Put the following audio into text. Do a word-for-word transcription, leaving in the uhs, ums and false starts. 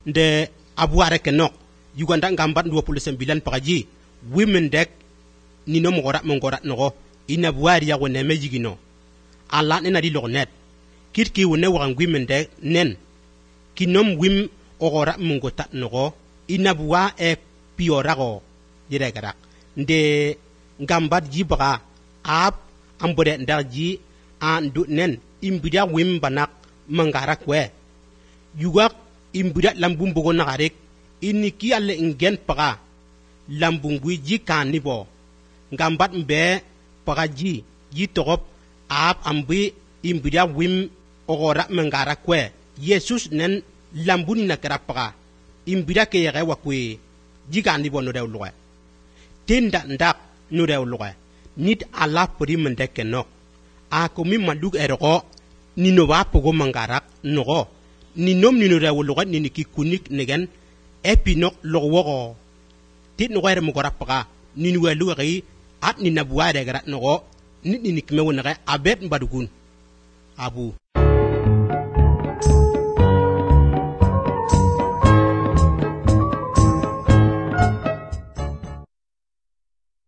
nde abuare kenok yuganda ngambat ndo pulusen bilan pagaji women dek ni no mongora mongora no ina buari ya wone mejigino ala nena di lognet kitki wone waran women dek nen kinom wim ogora mongota no ina buwa e piorago dire garak nde ngambat jibaga ap ambode ndaji an du nen imbidia wim banak mangarak we yugak imbidia lambum bogo nagarek ini ki alle ingen paga lambung bui ji kan nibo ngambat mbe paga ji ji torop ap ambi imbidia wim ogora mangarak we yesus nen lambun na karapaga imbidia ke yere wakwe ji kan nibo no dewlo tinda ndak no dewlo nit ala pori mendeke no a komi madug ergo ni no wa pogo mangarak no ni nom ni no dewlo ni ki kunik negen epinok logo tit no were mo gorapaka ni no welu ri at ni na buade gara no ni ni kme wona abet mbadugun abu